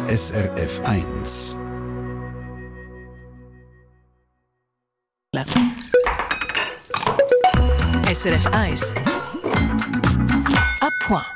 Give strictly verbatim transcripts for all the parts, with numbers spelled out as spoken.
S R F eins. S R F eins. À point.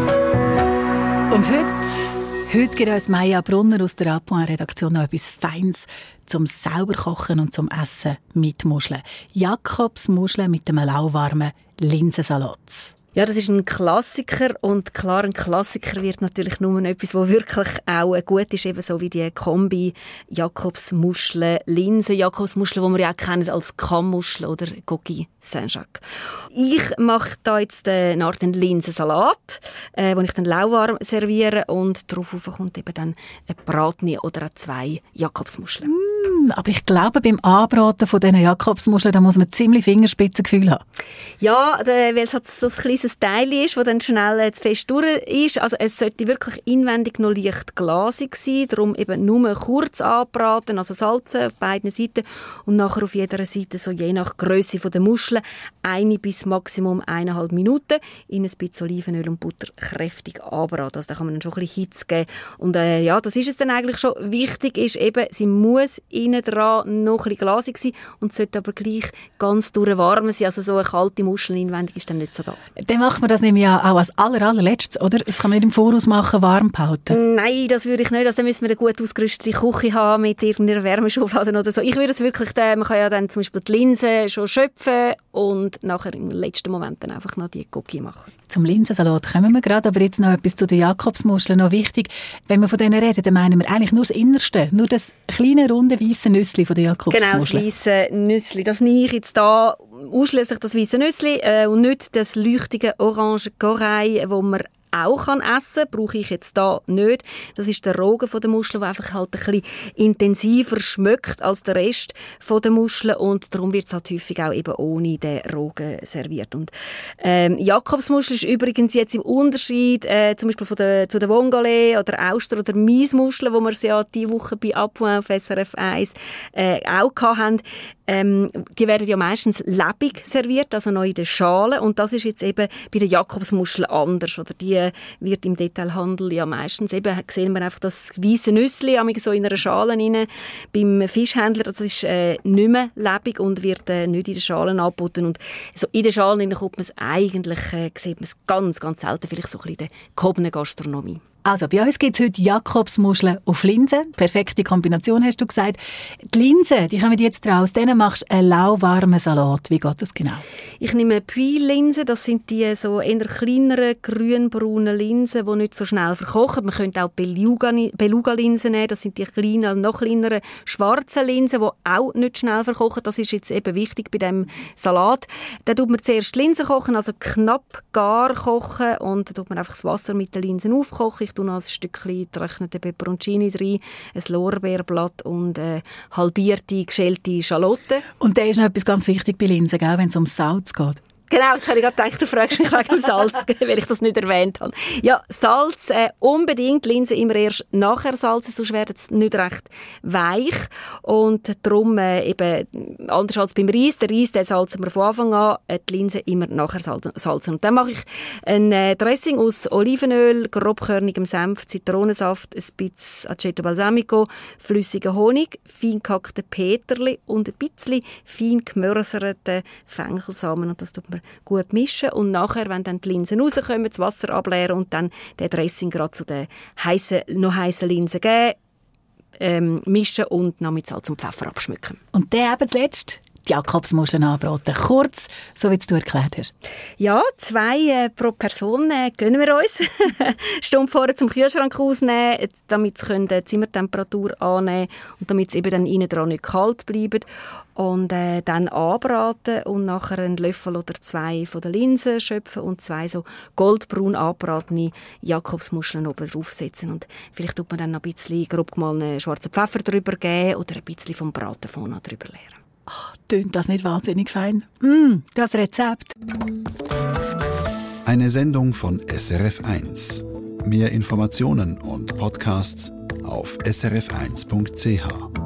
Und heute, heute gibt uns Maja Brunner aus der À point-Redaktion noch etwas Feines zum selber kochen und zum Essen mit Muscheln. Jakobsmuscheln mit einem lauwarmen Linsensalat. Ja, das ist ein Klassiker und klar, ein Klassiker wird natürlich nur etwas, was wirklich auch gut ist, eben so wie die Kombi Jakobsmuscheln, Linsen, Jakobsmuscheln, die wir ja auch kennen als Kammuscheln oder Coquille Saint-Jacques. Ich mache da jetzt eine Art Linsensalat, äh, den ich dann lauwarm serviere und darauf kommt eben dann ein Bratni oder auch zwei Jakobsmuscheln. Mm, aber ich glaube, beim Anbraten von diesen Jakobsmuscheln, da muss man ziemlich Fingerspitzengefühl haben. Ja, weil es halt so ein kleines Teil ist, das dann schnell äh, zu fest durch ist. Also es sollte wirklich inwendig noch leicht glasig sein, darum eben nur kurz anbraten, also salzen auf beiden Seiten und nachher auf jeder Seite, so je nach Grösse der Muscheln, eine bis maximum eineinhalb Minuten in ein bisschen Olivenöl und Butter kräftig anbraten. Also da kann man dann schon ein bisschen Hitze geben. Und äh, ja, das ist es dann eigentlich schon. Wichtig ist eben, sie muss innen dran noch ein bisschen glasig sein und sollte aber gleich ganz durchwarm sein. Also so eine kalte Muschel inwendig ist dann nicht so das. Dann macht man das nämlich ja auch als aller, allerletztes, oder? Das kann man nicht im Voraus machen, warm behalten. Nein, das würde ich nicht. Also dann müssen wir eine gut ausgerüstete Küche haben mit irgendeiner Wärmeschublade oder so. Ich würde es wirklich, man kann ja dann zum Beispiel die Linsen schon schöpfen und nachher im letzten Moment dann einfach noch die Coquille machen. Zum Linsensalat kommen wir gerade, aber jetzt noch etwas zu den Jakobsmuscheln. Noch wichtig, wenn wir von denen reden, dann meinen wir eigentlich nur das Innerste, nur das kleine, runde, weisse Nüssli von den Jakobsmuscheln. Genau, das weisse Nüssli. Das nehme ich jetzt da ausschliesslich das weisse Nüssli äh, und nicht das leuchtige orange Corail, wo man auch kann essen, brauche ich jetzt da nicht. Das ist der Rogen von der Muschel, der einfach halt ein bisschen intensiver schmeckt als der Rest von der Muschel und darum wird es halt häufig auch eben ohne den Rogen serviert. Und ähm, Jakobsmuschel ist übrigens jetzt im Unterschied äh, zum Beispiel von der, zu der Vongole oder Auster oder Maismuschel, wo wir es ja diese Woche bei À point auf S R F eins äh, auch hatten. Ähm, die werden ja meistens lebendig serviert, also noch in der Schale und das ist jetzt eben bei der Jakobsmuschel anders. Oder die wird im Detailhandel ja meistens, eben sehen wir einfach das weisse Nüssli so in einer Schale rein. Beim Fischhändler, das ist äh, nicht mehr lebendig und wird äh, nicht in den Schalen angeboten. Und so in den Schalen kommt man es eigentlich, äh, sieht man es ganz, ganz selten, vielleicht so ein bisschen in der gehobenen Gastronomie. Also, bei uns gibt es heute Jakobsmuscheln auf Linsen. Perfekte Kombination, hast du gesagt. Die Linsen, die kommen jetzt raus. Denen machst du einen lauwarmen Salat. Wie geht das genau? Ich nehme Puy-Linsen. Das sind die so eher kleineren, grün-braunen Linsen, die nicht so schnell verkochen. Man könnte auch Beluga-Linsen nehmen. Das sind die kleinen, noch kleineren, schwarzen Linsen, die auch nicht schnell verkochen. Das ist jetzt eben wichtig bei diesem Salat. Da tut man zuerst die Linsen kochen, also knapp gar kochen. Und da tut man einfach das Wasser mit den Linsen aufkochen. Ich tue noch ein Stückchen getrocknete Peperoncini rein, ein Lorbeerblatt und äh, halbierte, geschälte Schalotten. Und da ist noch etwas ganz wichtig bei Linsen, gell, wenn es um Salz geht. Genau, jetzt habe ich gerade gedacht, du fragst mich wegen dem Salz, weil ich das nicht erwähnt habe. Ja, Salz äh, unbedingt, Linsen immer erst nachher salzen, sonst werden sie nicht recht weich. Und darum äh, eben, anders als beim Reis, der Reis, den salzen wir von Anfang an, äh, die Linsen immer nachher salzen. Und dann mache ich ein äh, Dressing aus Olivenöl, grobkörnigem Senf, Zitronensaft, ein bisschen Aceto Balsamico, flüssigen Honig, fein gehackte Peterli und ein bisschen fein gemörserte Fenchelsamen. Und das tut man gut mischen und nachher, wenn dann die Linsen rauskommen, das Wasser ableeren und dann den Dressing gerade zu den heissen, noch heißen Linsen geben, ähm, mischen und noch mit Salz und Pfeffer abschmücken. Und dann eben zuletzt die Jakobsmuscheln anbraten. Kurz, so wie du erklärt hast. Ja, zwei äh, pro Person äh, gönnen wir uns. Stunde vorher zum Kühlschrank rausnehmen, damit sie die Zimmertemperatur annehmen und damit es eben dann innen dran nicht kalt bleibt. Und äh, dann anbraten und nachher einen Löffel oder zwei von der Linsen schöpfen und zwei so goldbraun angebratene Jakobsmuscheln oben draufsetzen. Und vielleicht tut man dann noch ein bisschen grob gemahlenen schwarzen Pfeffer drüber geben oder ein bisschen vom Bratenfond noch drüber leeren. Oh, tönt das nicht wahnsinnig fein? Mm, das Rezept. Eine Sendung von S R F eins. Mehr Informationen und Podcasts auf s r f eins punkt c h.